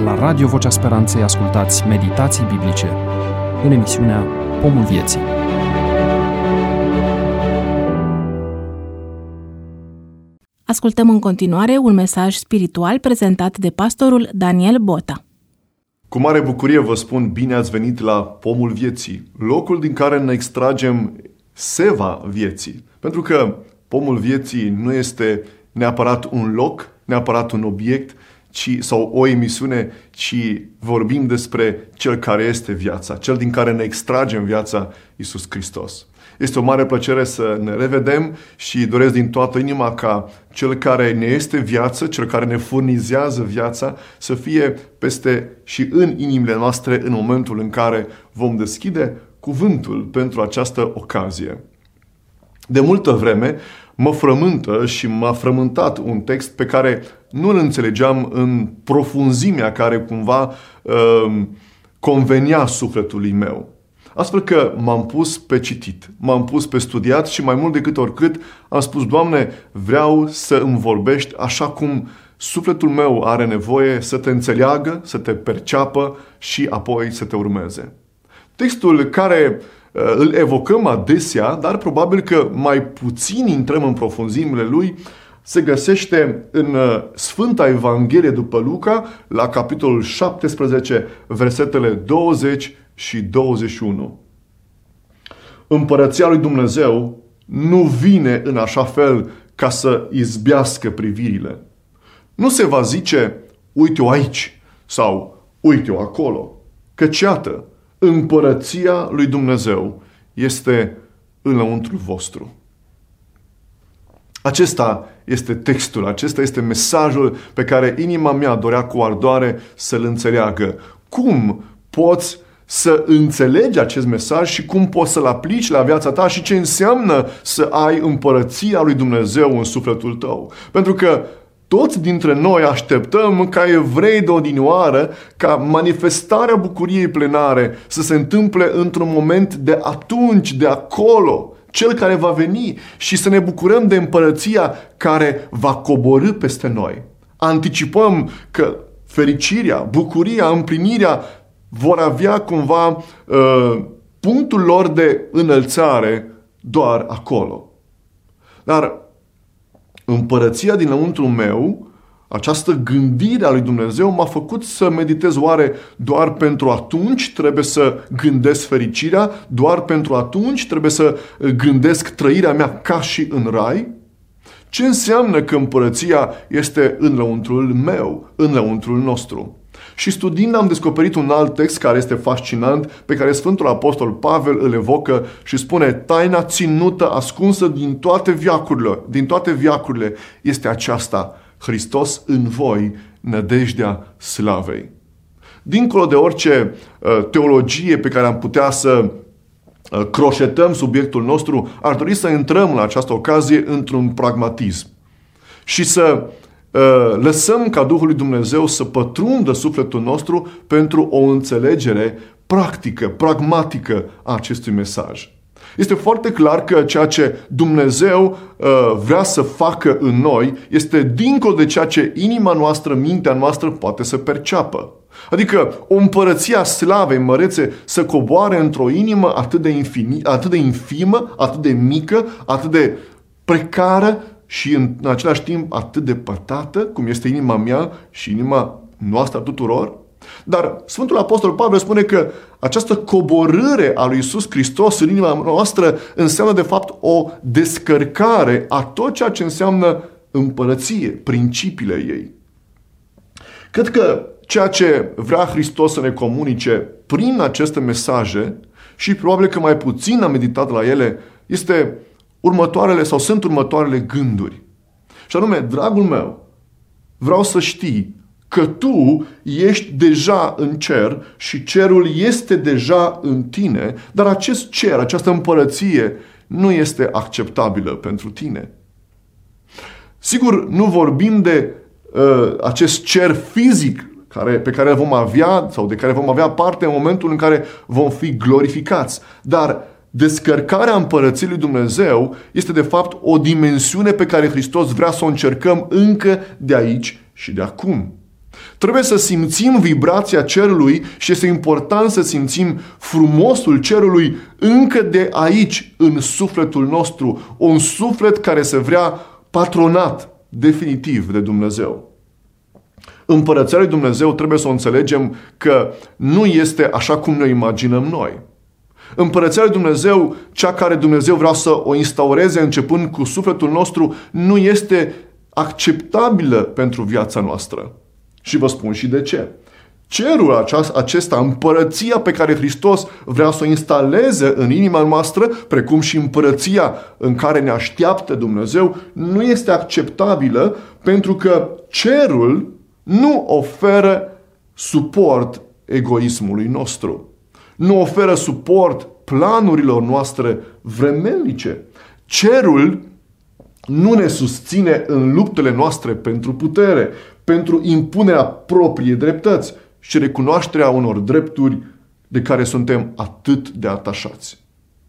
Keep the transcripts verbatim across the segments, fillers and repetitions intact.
La Radio Vocea Speranței ascultați meditații biblice în emisiunea Pomul Vieții. Ascultăm în continuare un mesaj spiritual prezentat de pastorul Daniel Bota. Cu mare bucurie vă spun bine ați venit la Pomul Vieții, locul din care ne extragem seva vieții. Pentru că Pomul Vieții nu este neapărat un loc, neapărat un obiect, ci, sau o emisiune, ci vorbim despre Cel care este viața, Cel din care ne extragem viața, Iisus Hristos. Este o mare plăcere să ne revedem și doresc din toată inima ca Cel care ne este viață, Cel care ne furnizează viața, să fie peste și în inimile noastre în momentul în care vom deschide cuvântul pentru această ocazie. De multă vreme mă frământă și m-a frământat un text pe care nu îl înțelegeam în profunzimea care cumva uh, convenea sufletului meu. Astfel că m-am pus pe citit, m-am pus pe studiat și mai mult decât oricât am spus: Doamne, vreau să îmi vorbești așa cum sufletul meu are nevoie să te înțeleagă, să te perceapă și apoi să te urmeze. Textul care uh, îl evocăm adesea, dar probabil că mai puțin intrăm în profunzimile lui, se găsește în Sfânta Evanghelie după Luca, la capitolul șaptesprezece, versetele douăzeci și douăzeci și unu. Împărăția lui Dumnezeu nu vine în așa fel ca să izbească privirile. Nu se va zice: uite-o aici sau uite-o acolo, căci iată, împărăția lui Dumnezeu este înăuntru vostru. Acesta este textul, acesta este mesajul pe care inima mea dorea cu ardoare să-l înțeleagă. Cum poți să înțelegi acest mesaj și cum poți să-l aplici la viața ta și ce înseamnă să ai împărăția lui Dumnezeu în sufletul tău? Pentru că toți dintre noi așteptăm ca evrei de odinioară ca manifestarea bucuriei plenare să se întâmple într-un moment de atunci, de acolo, Cel care va veni, și să ne bucurăm de împărăția care va coborî peste noi. Anticipăm că fericirea, bucuria, împlinirea vor avea cumva uh, punctul lor de înălțare doar acolo. Dar împărăția dinăuntru meu, această gândire a lui Dumnezeu m-a făcut să meditez: oare doar pentru atunci trebuie să gândesc fericirea? Doar pentru atunci trebuie să gândesc trăirea mea ca și în rai? Ce înseamnă că împărăția este în lăuntrul meu, în lăuntrul nostru? Și studiind am descoperit un alt text care este fascinant, pe care Sfântul Apostol Pavel îl evocă și spune: taina ținută, ascunsă din toate veacurile, din toate veacurile este aceasta: Hristos în voi, nădejdea slavei. Dincolo de orice uh, teologie pe care am putea să uh, croșetăm subiectul nostru, ar dori să intrăm la această ocazie într-un pragmatism și să uh, lăsăm ca Duhul lui Dumnezeu să pătrundă sufletul nostru pentru o înțelegere practică, pragmatică a acestui mesaj. Este foarte clar că ceea ce Dumnezeu uh, vrea să facă în noi este dincolo de ceea ce inima noastră, mintea noastră poate să perceapă. Adică o împărăție a slavei mărețe să coboare într-o inimă atât de, infini, atât de infimă, atât de mică, atât de precară și în, în același timp atât de pătată, cum este inima mea și inima noastră tuturor. Dar Sfântul Apostol Pavel spune că această coborâre a lui Iisus Hristos în inima noastră înseamnă de fapt o descărcare a tot ceea ce înseamnă împărăție, principiile ei. Cred că ceea ce vrea Hristos să ne comunice prin aceste mesaje, și probabil că mai puțin am meditat la ele, este următoarele sau sunt următoarele gânduri. Și anume: dragul meu, vreau să știi că tu ești deja în cer și cerul este deja în tine, dar acest cer, această împărăție nu este acceptabilă pentru tine. Sigur, nu vorbim de uh, acest cer fizic care, pe care îl vom avea sau de care vom avea parte în momentul în care vom fi glorificați, dar descărcarea împărăției lui Dumnezeu este de fapt o dimensiune pe care Hristos vrea să o încercăm încă de aici și de acum. Trebuie să simțim vibrația cerului și este important să simțim frumosul cerului încă de aici, în sufletul nostru. Un suflet care se vrea patronat definitiv de Dumnezeu. Împărăția lui Dumnezeu trebuie să o înțelegem că nu este așa cum ne imaginăm noi. Împărăția lui Dumnezeu, cea care Dumnezeu vrea să o instaureze începând cu sufletul nostru, nu este acceptabilă pentru viața noastră. Și vă spun și de ce. Cerul acesta, împărăția pe care Hristos vrea să o instaleze în inima noastră, precum și împărăția în care ne așteaptă Dumnezeu, nu este acceptabilă pentru că cerul nu oferă suport egoismului nostru. Nu oferă suport planurilor noastre vremelnice. Cerul nu ne susține în luptele noastre pentru putere, pentru impunerea propriei dreptăți și recunoașterea unor drepturi de care suntem atât de atașați.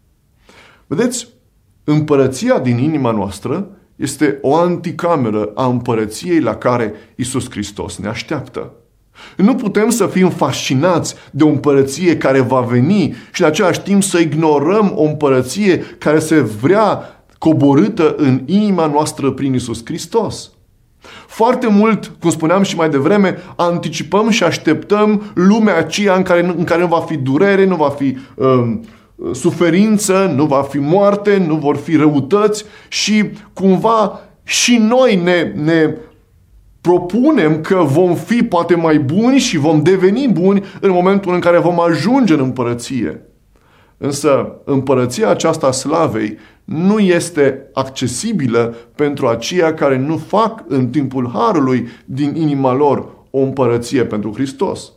Vedeți, împărăția din inima noastră este o anticameră a împărăției la care Iisus Hristos ne așteaptă. Nu putem să fim fascinați de o împărăție care va veni și în același timp să ignorăm o împărăție care se vrea coborâtă în inima noastră prin Iisus Hristos. Foarte mult, cum spuneam și mai devreme, anticipăm și așteptăm lumea aceea în care, în care nu va fi durere, nu va fi um, suferință, nu va fi moarte, nu vor fi răutăți și cumva și noi ne, ne propunem că vom fi poate mai buni și vom deveni buni în momentul în care vom ajunge în împărăție. Însă împărăția aceasta a slavei nu este accesibilă pentru aceia care nu fac în timpul harului din inima lor o împărăție pentru Hristos.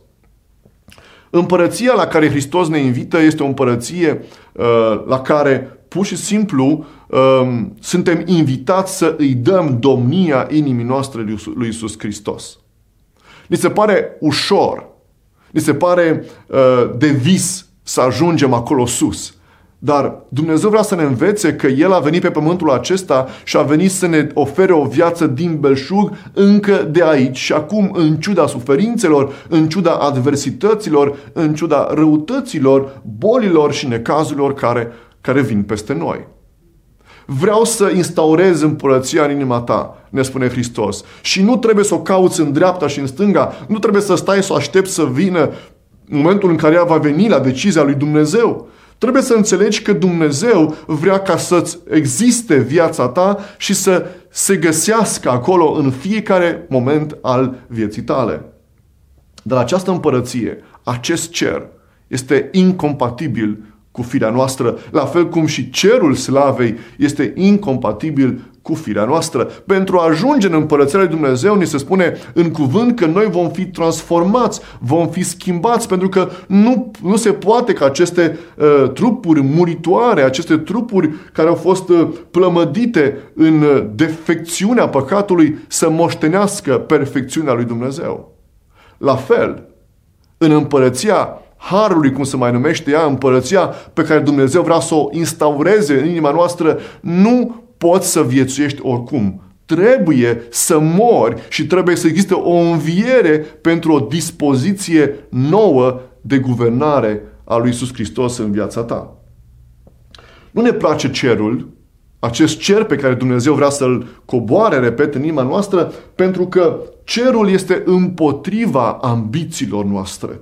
Împărăția la care Hristos ne invită este o împărăție uh, la care pur și simplu uh, suntem invitați să îi dăm domnia inimii noastre lui Iisus Hristos. Ni se pare ușor, ni se pare uh, de vis să ajungem acolo sus. Dar Dumnezeu vrea să ne învețe că El a venit pe pământul acesta și a venit să ne ofere o viață din belșug încă de aici și acum, în ciuda suferințelor, în ciuda adversităților, în ciuda răutăților, bolilor și necazurilor care, care vin peste noi. Vreau să instaurez împărăția în inima ta, ne spune Hristos. Și nu trebuie să o cauți în dreapta și în stânga, nu trebuie să stai să o aștepți să vină momentul în care ea va veni la decizia lui Dumnezeu. Trebuie să înțelegi că Dumnezeu vrea ca să-ți existe viața ta și să se găsească acolo în fiecare moment al vieții tale. Dar această împărăție, acest cer, este incompatibil cu firea noastră, la fel cum și cerul slavei este incompatibil cu firea noastră. Pentru a ajunge în împărăția lui Dumnezeu, ni se spune în cuvânt că noi vom fi transformați, vom fi schimbați, pentru că nu, nu se poate ca aceste uh, trupuri muritoare, aceste trupuri care au fost uh, plămădite în uh, defecțiunea păcatului, să moștenească perfecțiunea lui Dumnezeu. La fel, în împărăția harului, cum se mai numește ea, împărăția pe care Dumnezeu vrea să o instaureze în inima noastră, nu poți să viețuiești oricum. Trebuie să mori și trebuie să existe o înviere pentru o dispoziție nouă de guvernare a lui Iisus Hristos în viața ta. Nu ne place cerul, acest cer pe care Dumnezeu vrea să-l coboare, repet, în inima noastră, pentru că cerul este împotriva ambițiilor noastre,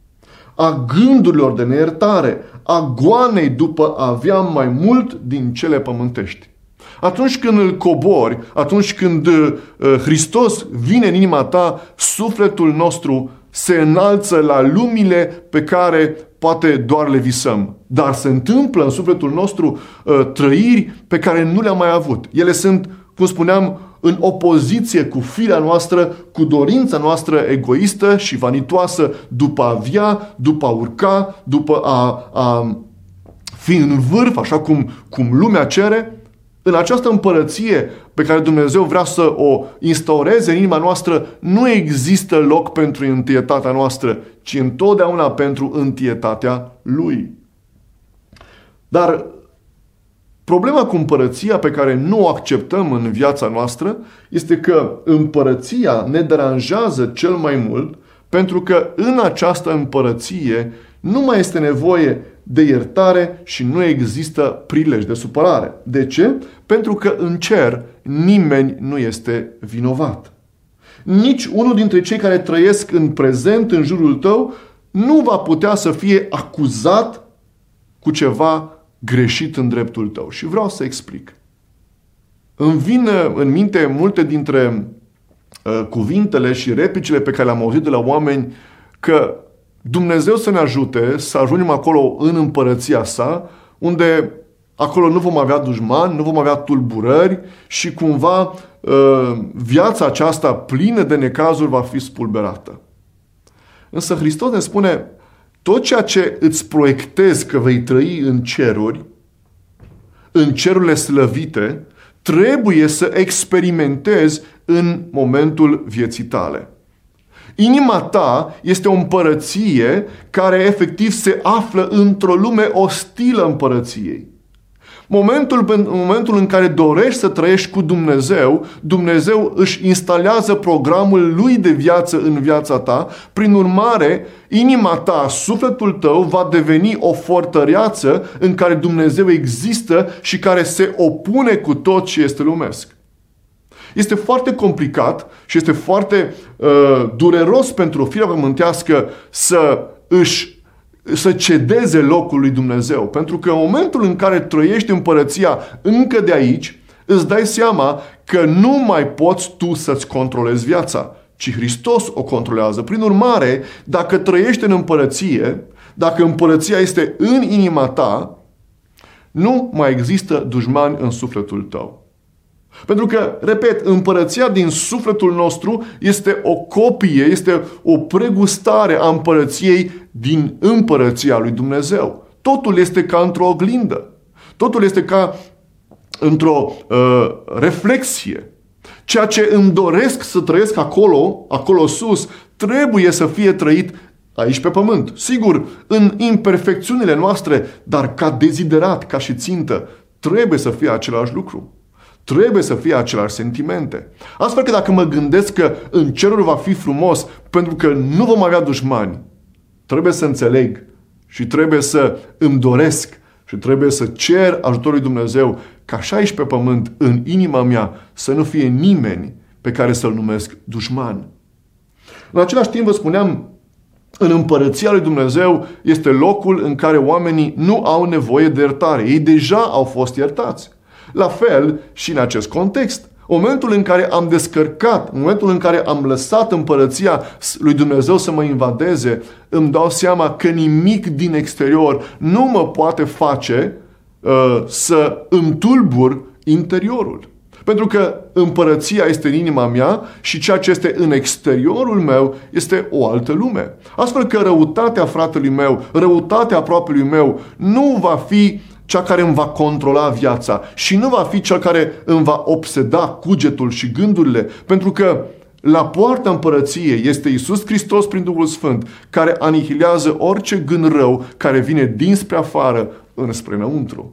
a gândurilor de neiertare, a goanei după a avea mai mult din cele pământești. Atunci când îl cobori, atunci când uh, Hristos vine în inima ta, sufletul nostru se înalță la lumile pe care poate doar le visăm. Dar se întâmplă în sufletul nostru uh, trăiri pe care nu le-am mai avut. Ele sunt, cum spuneam, în opoziție cu firea noastră, cu dorința noastră egoistă și vanitoasă după a avea, după a urca, după a, a fi în vârf, așa cum, cum lumea cere. În această împărăție pe care Dumnezeu vrea să o instaureze în inima noastră, nu există loc pentru întâietatea noastră, ci întotdeauna pentru întâietatea Lui. Dar Problema cu împărăția pe care nu o acceptăm în viața noastră este că împărăția ne deranjează cel mai mult pentru că în această împărăție nu mai este nevoie de iertare și nu există prilej de supărare. De ce? Pentru că în cer nimeni nu este vinovat. Nici unul dintre cei care trăiesc în prezent în jurul tău nu va putea să fie acuzat cu ceva greșit în dreptul tău. Și vreau să explic. Îmi vin în minte multe dintre uh, cuvintele și replicile pe care le-am auzit de la oameni că Dumnezeu să ne ajute să ajungem acolo în împărăția sa, unde acolo nu vom avea dușmani, nu vom avea tulburări și cumva uh, viața aceasta plină de necazuri va fi spulberată. Însă Hristos ne spune: tot ceea ce îți proiectezi că vei trăi în ceruri, în cerurile slăvite, trebuie să experimentezi în momentul vieții tale. Inima ta este o împărăție care efectiv se află într-o lume ostilă împărăției. Momentul, în momentul în care dorești să trăiești cu Dumnezeu, Dumnezeu își instalează programul Lui de viață în viața ta. Prin urmare, inima ta, sufletul tău va deveni o fortăreață în care Dumnezeu există și care se opune cu tot ce este lumesc. Este foarte complicat și este foarte uh, dureros pentru firea pământească să își să cedeze locul lui Dumnezeu. Pentru că în momentul în care trăiești împărăția încă de aici, îți dai seama că nu mai poți tu să-ți controlezi viața, ci Hristos o controlează. Prin urmare, dacă trăiești în împărăție, dacă împărăția este în inima ta, nu mai există dușmani în sufletul tău. Pentru că, repet, împărăția din sufletul nostru este o copie, este o pregustare a împărăției din împărăția lui Dumnezeu. Totul este ca într-o oglindă. Totul este ca într-o uh, reflexie. Ceea ce îmi doresc să trăiesc acolo, acolo sus, trebuie să fie trăit aici pe pământ. Sigur, în imperfecțiunile noastre, dar ca deziderat, ca și țintă, trebuie să fie același lucru. Trebuie să fie aceleași sentimente. Astfel că dacă mă gândesc că în cerul va fi frumos pentru că nu vom avea dușmani, trebuie să înțeleg și trebuie să îmi doresc și trebuie să cer ajutorul lui Dumnezeu ca și aici pe pământ, în inima mea, să nu fie nimeni pe care să-l numesc dușman. În același timp vă spuneam, în împărăția lui Dumnezeu este locul în care oamenii nu au nevoie de iertare. Ei deja au fost iertați. La fel și în acest context. În momentul în care am descărcat, în momentul în care am lăsat împărăția lui Dumnezeu să mă invadeze, îmi dau seama că nimic din exterior nu mă poate face uh, să îmi tulbur interiorul. Pentru că împărăția este în inima mea și ceea ce este în exteriorul meu este o altă lume. Astfel că răutatea fratelui meu, răutatea aproapelui meu nu va fi cea care îmi va controla viața și nu va fi cel care îmi va obseda cugetul și gândurile, pentru că la poarta împărăției este Iisus Hristos prin Duhul Sfânt, care anihilează orice gând rău care vine dinspre afară înspre înăuntru.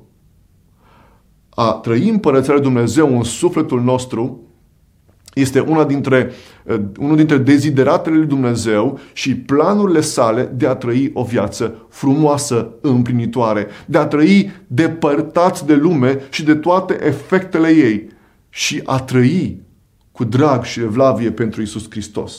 A trăi împărăția lui Dumnezeu în sufletul nostru este una dintre, unul dintre dezideratele lui Dumnezeu și planurile sale de a trăi o viață frumoasă, împlinitoare, de a trăi depărtați de lume și de toate efectele ei și a trăi cu drag și evlavie pentru Iisus Hristos.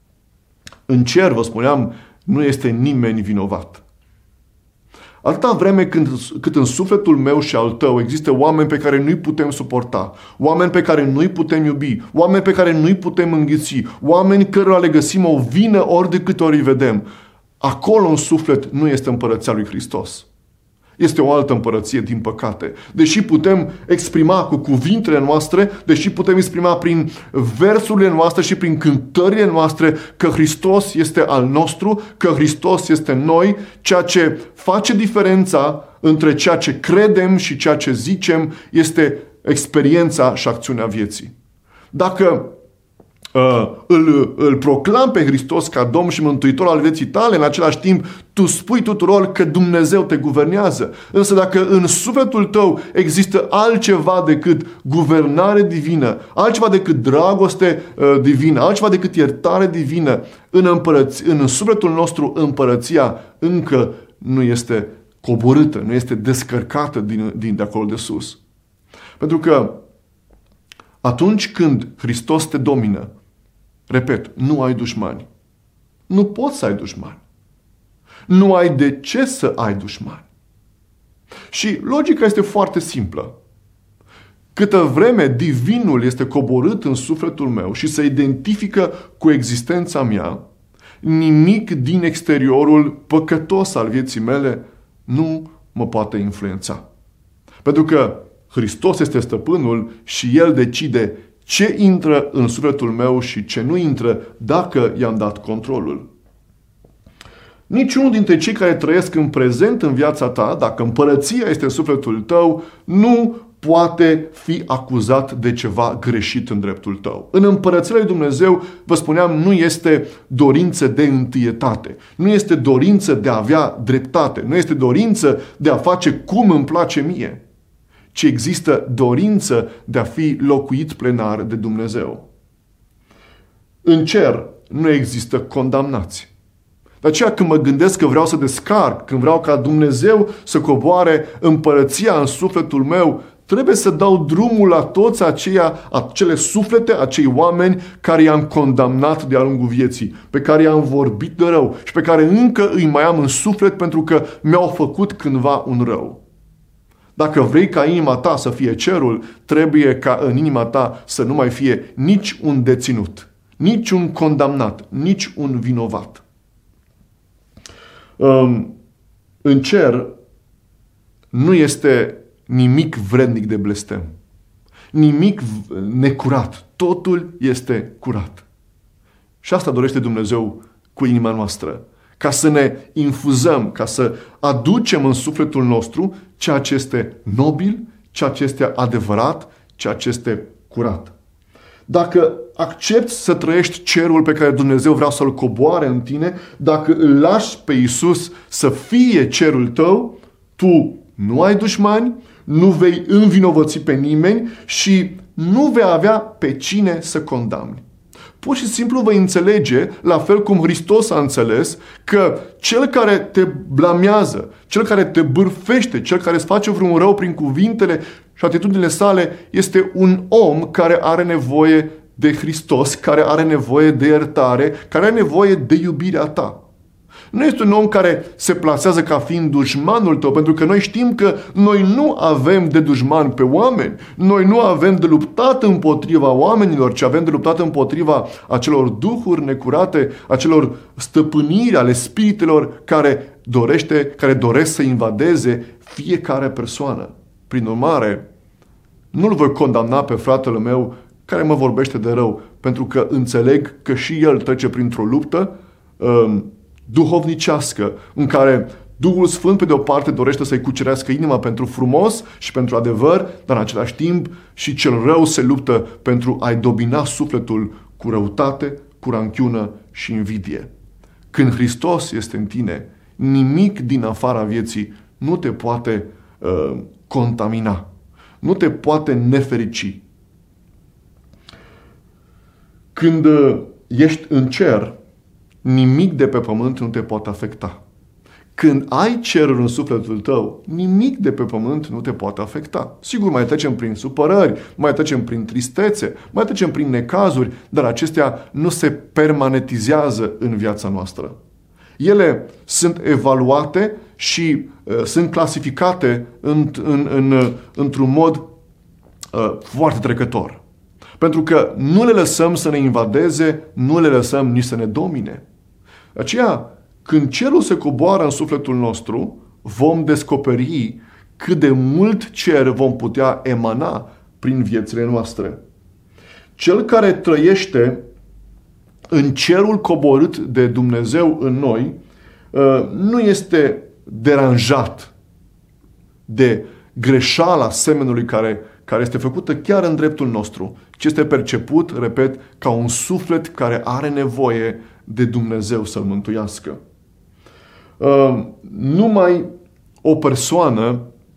În cer, vă spuneam, nu este nimeni vinovat. Atâta vreme când, cât în sufletul meu și al tău există oameni pe care nu-i putem suporta, oameni pe care nu-i putem iubi, oameni pe care nu-i putem înghiți, oameni cărora le găsim o vină ori de câte ori îi vedem, acolo în suflet nu este împărăția lui Hristos. Este o altă împărăție, din păcate. Deși putem exprima cu cuvintele noastre, deși putem exprima prin versurile noastre și prin cântările noastre că Hristos este al nostru, că Hristos este noi, ceea ce face diferența între ceea ce credem și ceea ce zicem este experiența și acțiunea vieții. Dacă îl, îl proclam pe Hristos ca Domn și Mântuitor al vieții tale, în același timp tu spui tuturor că Dumnezeu te guvernează. Însă dacă în sufletul tău există altceva decât guvernare divină, altceva decât dragoste uh, divină, altceva decât iertare divină, în, împărăț- în sufletul nostru împărăția încă nu este coborâtă, nu este descărcată din, din de acolo de sus. Pentru că atunci când Hristos te domină, repet, nu ai dușmani. Nu poți să ai dușmani. Nu ai de ce să ai dușmani. Și logica este foarte simplă. Câtă vreme divinul este coborât în sufletul meu și se identifică cu existența mea, nimic din exteriorul păcătos al vieții mele nu mă poate influența. Pentru că Hristos este stăpânul și El decide ce intră în sufletul meu și ce nu intră dacă i-am dat controlul. Niciunul dintre cei care trăiesc în prezent în viața ta, dacă împărăția este în sufletul tău, nu poate fi acuzat de ceva greșit în dreptul tău. În împărăția lui Dumnezeu, vă spuneam, nu este dorință de întâietate, nu este dorință de a avea dreptate, nu este dorință de a face cum îmi place mie, ci există dorință de a fi locuit plenar de Dumnezeu. În cer nu există condamnați. De aceea când mă gândesc că vreau să descarc, când vreau ca Dumnezeu să coboare împărăția în sufletul meu, trebuie să dau drumul la toți aceia, acele suflete, acei oameni care i-am condamnat de-a lungul vieții, pe care i-am vorbit de rău și pe care încă îi mai am în suflet pentru că mi-au făcut cândva un rău. Dacă vrei ca inima ta să fie cerul, trebuie ca în inima ta să nu mai fie nici un deținut, nici un condamnat, nici un vinovat. În cer nu este nimic vrednic de blestem, nimic necurat, totul este curat. Și asta dorește Dumnezeu cu inima noastră, ca să ne infuzăm, ca să aducem în sufletul nostru ceea ce este nobil, ceea ce este adevărat, ceea ce este curat. Dacă accepti să trăiești cerul pe care Dumnezeu vrea să-l coboare în tine, dacă îl lași pe Iisus să fie cerul tău, tu nu ai dușmani, nu vei învinovăți pe nimeni și nu vei avea pe cine să condamni. Pur și simplu vei înțelege, la fel cum Hristos a înțeles, că cel care te blamează, cel care te bârfește, cel care îți face vreun rău prin cuvintele și atitudinile sale, este un om care are nevoie de Hristos, care are nevoie de iertare, care are nevoie de iubirea ta. Nu este un om care se plasează ca fiind dușmanul tău, pentru că noi știm că noi nu avem de dușman pe oameni. Noi nu avem de luptat împotriva oamenilor, ci avem de luptat împotriva acelor duhuri necurate, acelor stăpâniri ale spiritelor care, dorește, care doresc să invadeze fiecare persoană. Prin urmare, nu-l voi condamna pe fratele meu care mă vorbește de rău, pentru că înțeleg că și el trece printr-o luptă um, duhovnicească, în care Duhul Sfânt, pe de o parte, dorește să-i cucerească inima pentru frumos și pentru adevăr, dar în același timp și cel rău se luptă pentru a-i dobina sufletul cu răutate, cu ranchiună și invidie. Când Hristos este în tine, nimic din afara vieții nu te poate uh, contamina, nu te poate neferici. Când uh, ești în cer, nimic de pe pământ nu te poate afecta. Când ai cerul în sufletul tău, nimic de pe pământ nu te poate afecta. Sigur, mai trecem prin supărări, mai trecem prin tristețe, mai trecem prin necazuri, dar acestea nu se permanentizează în viața noastră. Ele sunt evaluate și uh, sunt clasificate în, în, în, uh, într-un mod uh, foarte trecător. Pentru că nu le lăsăm să ne invadeze, nu le lăsăm nici să ne domine. De aceea, când cerul se coboară în sufletul nostru, vom descoperi cât de mult cer vom putea emana prin viețile noastre. Cel care trăiește în cerul coborât de Dumnezeu în noi, nu este deranjat de greșeala semenului care, care este făcută chiar în dreptul nostru, ci este perceput, repet, ca un suflet care are nevoie de Dumnezeu să-l mântuiască. Numai o persoană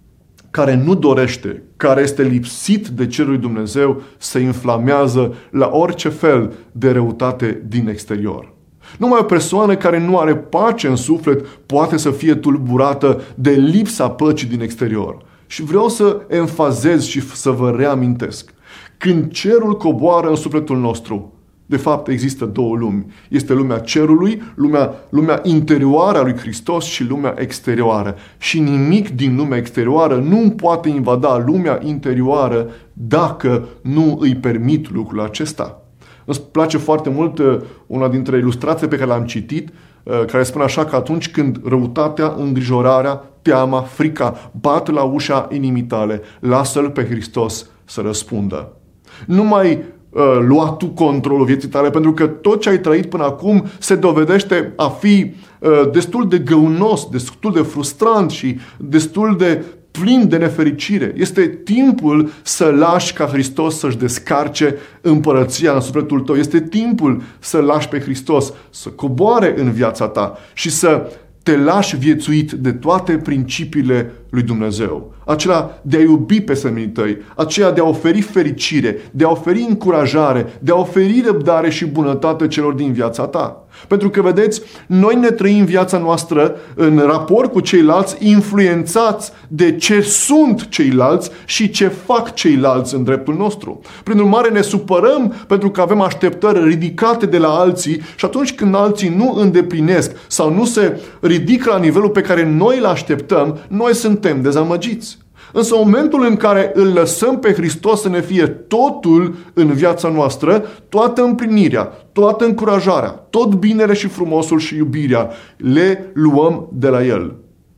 care nu dorește, care este lipsit de cerul lui Dumnezeu, se inflamează la orice fel de răutate din exterior. Numai o persoană care nu are pace în suflet poate să fie tulburată de lipsa păcii din exterior. Și vreau să enfazez și să vă reamintesc. Când cerul coboară în sufletul nostru, de fapt există două lumi. Este lumea cerului, lumea, lumea interioară a lui Hristos și lumea exterioară. Și nimic din lumea exterioară nu poate invada lumea interioară dacă nu îi permit lucrul acesta. Îmi place foarte mult una dintre ilustrații pe care le-am citit, care spune așa că atunci când răutatea, îngrijorarea, teama, frica bat la ușa inimii tale, lasă-L pe Hristos să răspundă. Nu mai uh, lua tu controlul vieții tale, pentru că tot ce ai trăit până acum se dovedește a fi uh, destul de găunos, destul de frustrant și destul de plin de nefericire. Este timpul să lași ca Hristos să-și descarce împărăția în sufletul tău. Este timpul să lași pe Hristos să coboare în viața ta și să te lași viețuit de toate principiile lui Dumnezeu. Acela de a iubi pe semenii tăi, aceea de a oferi fericire, de a oferi încurajare, de a oferi răbdare și bunătate celor din viața ta. Pentru că, vedeți, noi ne trăim viața noastră în raport cu ceilalți, influențați de ce sunt ceilalți și ce fac ceilalți în dreptul nostru. Prin urmare, ne supărăm pentru că avem așteptări ridicate de la alții și atunci când alții nu îndeplinesc sau nu se ridică la nivelul pe care noi îl așteptăm, noi suntem dezamăgiți. Însă în momentul în care îl lăsăm pe Hristos să ne fie totul în viața noastră, toată împlinirea, toată încurajarea, tot binele și frumosul și iubirea, le luăm de la El.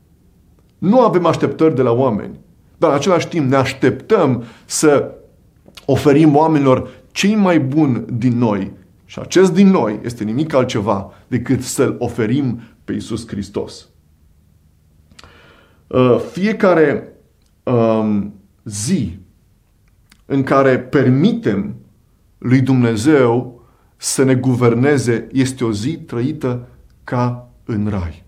Nu avem așteptări de la oameni, dar în același timp ne așteptăm să oferim oamenilor cei mai buni din noi. Și acest din noi este nimic altceva decât să-L oferim pe Iisus Hristos. Fiecare Um, zi în care permitem lui Dumnezeu să ne guverneze este o zi trăită ca în rai.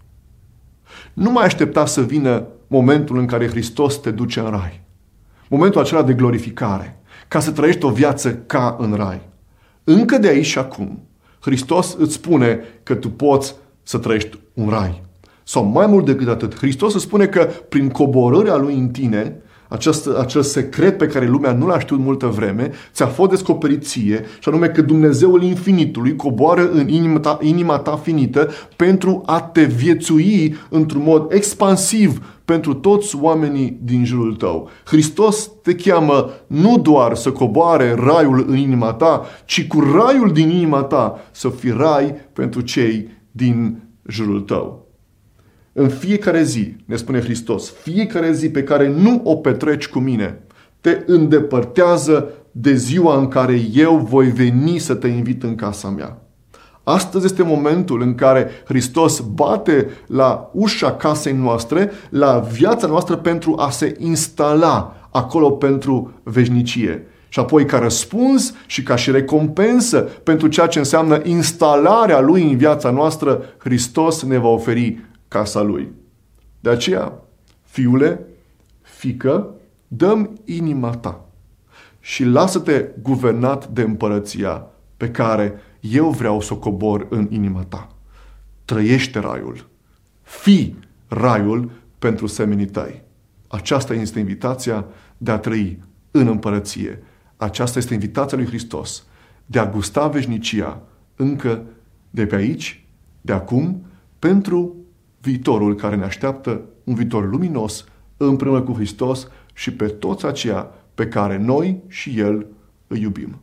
Nu mai aștepta să vină momentul în care Hristos te duce în rai. Momentul acela de glorificare, ca să trăiești o viață ca în rai. Încă de aici și acum, Hristos îți spune că tu poți să trăiești un rai. Sau mai mult decât atât, Hristos îți spune că prin coborârea Lui în tine, acest, acest secret pe care lumea nu l-a știut multă vreme, ți-a fost descoperit ție, și anume că Dumnezeul infinitului coboară în inima ta, inima ta finită pentru a te viețui într-un mod expansiv pentru toți oamenii din jurul tău. Hristos te cheamă nu doar să coboare raiul în inima ta, ci cu raiul din inima ta să fii rai pentru cei din jurul tău. În fiecare zi, ne spune Hristos, fiecare zi pe care nu o petreci cu mine, te îndepărtează de ziua în care eu voi veni să te invit în casa mea. Astăzi este momentul în care Hristos bate la ușa casei noastre, la viața noastră pentru a se instala acolo pentru veșnicie. Și apoi, ca răspuns și ca și recompensă pentru ceea ce înseamnă instalarea Lui în viața noastră, Hristos ne va oferi casa Lui. De aceea, fiule, fiică, dă-mi inima ta și lasă-te guvernat de împărăția pe care eu vreau să o cobor în inima ta. Trăiește raiul. Fii raiul pentru semenii tăi. Aceasta este invitația de a trăi în împărăție. Aceasta este invitația lui Hristos de a gusta veșnicia încă de pe aici, de acum, pentru viitorul care ne așteaptă, un viitor luminos împreună cu Hristos și pe toți aceia pe care noi și El îi iubim.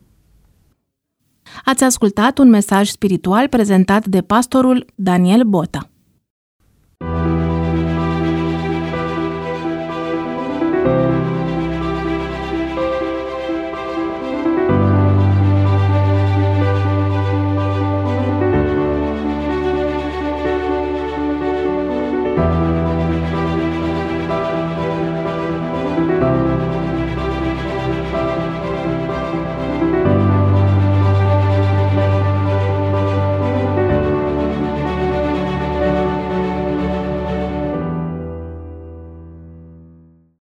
Ați ascultat un mesaj spiritual prezentat de pastorul Daniel Bota.